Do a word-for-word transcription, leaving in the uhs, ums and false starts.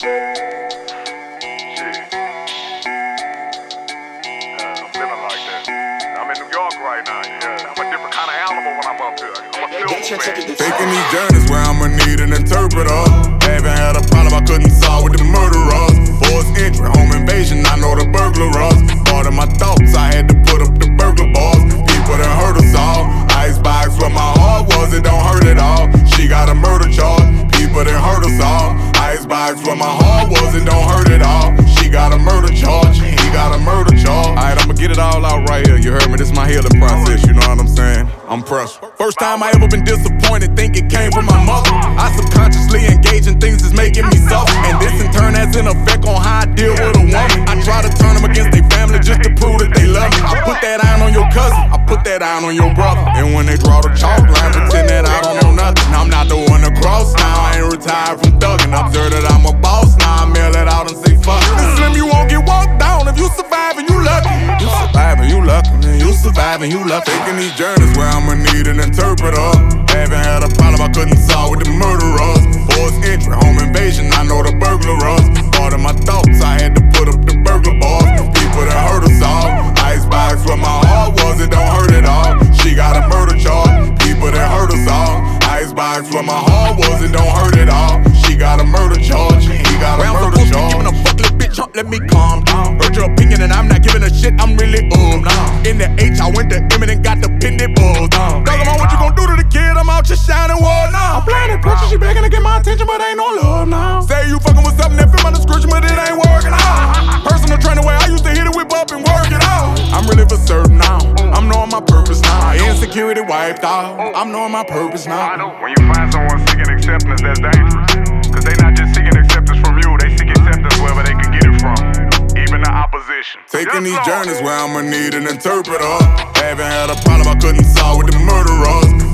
Right now, yeah. I'm a different kind of animal when I'm up here. I'm a silverback. Taking these journeys where I'ma need an interpreter. Haven't had a problem I couldn't solve with the murderers. Forced entry, home invasion, I know the burglars. Part of my thoughts, I had to put up the burglar bars. People that hurt us all. Icebox where my heart was, it don't hurt at all. She got a murder charge. People that hurt us all. Icebox where my heart was, it don't hurt at all. She got a murder charge. He got a murder charge. Alright, I'ma get it all out right here. You heard me? This is my healing process. You know what I'm saying? I'm pressed. First time I ever been disappointed, think it came from my mother. I subconsciously engage in things that's making me suffer, and this in turn has an effect on how I deal with a woman. I try to turn them against their family just to prove that they love me. I put that iron on your cousin, I put that iron on your brother. And when they draw the chalk line, pretend that I don't know nothing. I'm not the one to cross now. I ain't retired from thugging. Observe that I'm a boss now. I mail it out and say fuck. This slim, you won't get walked down if you survive and you lucky. You survive and you lucky, man. You survive and you lucky. Taking these journeys where I'ma need an interpreter. Haven't had a problem I couldn't solve with the murderers. Forced entry, home invasion, I know the burglars. Part of my thoughts, I had to put up the burglar bars. People that hurt us all. Icebox where my heart was, it don't hurt at all. She got a murder charge. People that hurt us all. Icebox where my heart was, it don't hurt at all. She got a murder charge. He got a murder charge. Giving a fuck, little bitch, huh, let me calm down. Heard your opinion and I'm not giving a shit, I'm really um now. In the H, I went to Eminem, got the pendant balls down. Dog, I'm on what you gon' do to the kid, I'm out just shining wall now. I'm playing that pressure, she begging to get my attention, but ain't no love now. Say you fucking with something that fit my description, but it ain't working out. Personal training where I used to hit it, whip up and work it out. I'm really for certain now, I'm knowing my purpose now. Insecurity wiped out, I'm knowing my purpose now. I know. When you find someone seeking acceptance, that's dangerous. Cause they not just seeking acceptance from you, they seek acceptance wherever they can get it from. Even the opposition. Taking these journeys where I'ma need an interpreter. Haven't had a problem I couldn't solve with the murderers.